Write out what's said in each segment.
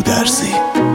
گودرزی.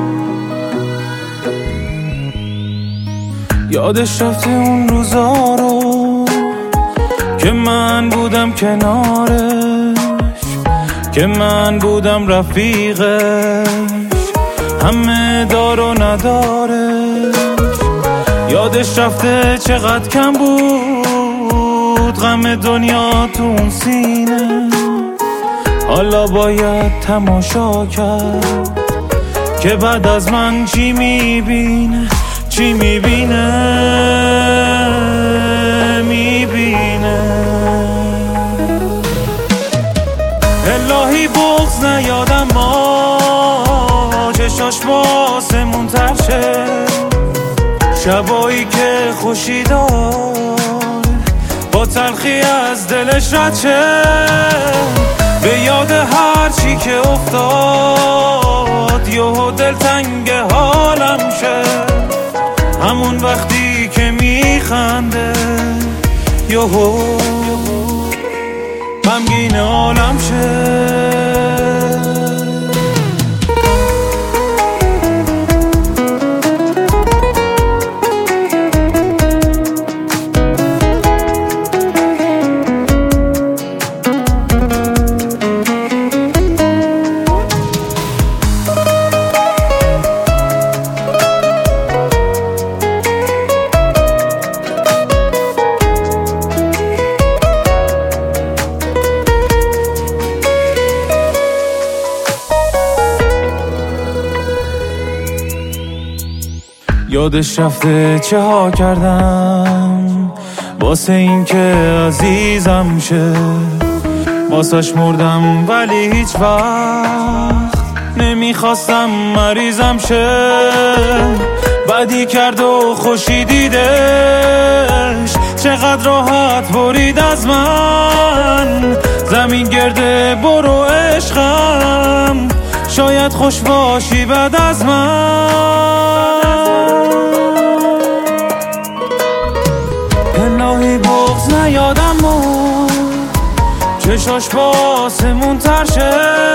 یادش رفته اون روزا رو که من بودم کنارش، که من بودم رفیقش، همه دار و ندارش. یادش رفته چقدر کم بود غم دنیا تو اون سینه. حالا باید تماشا کرد که بعد از من چی میبینه، چی میبینه، میبینه. الهی بغض نیادم ما چشاش باسمون تر شه، شبایی که خوشی داره با تلخی از دلش رد شه. به یاد هر چی که افتاد یهو دلتنگ حالم شه. همون وقتی که میخنده یهو غمگین عالم شه. یادش رفته چه ها کردم واسه این که عزیزم شه. واسش مردم ولی هیچ وقت نمیخواستم مریضم شه. بدی کرد و خوشی دیدش چقدر راحت برید از من. زمین گرده برو عشقم شاید خوش باشی بعد از من. الهی بغض نیادم ما چشاش باسمون تر شه،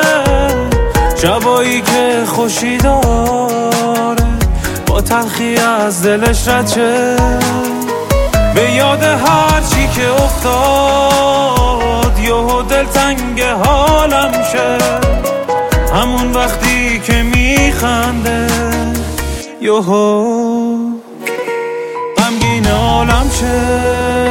شبایی که خوشی داره با تلخی از دلش رد شه. به یاد هر چی که افتاد یهو دلتنگ حالم شه. همون وقتی که میخنده یهو غمگین عالم شه.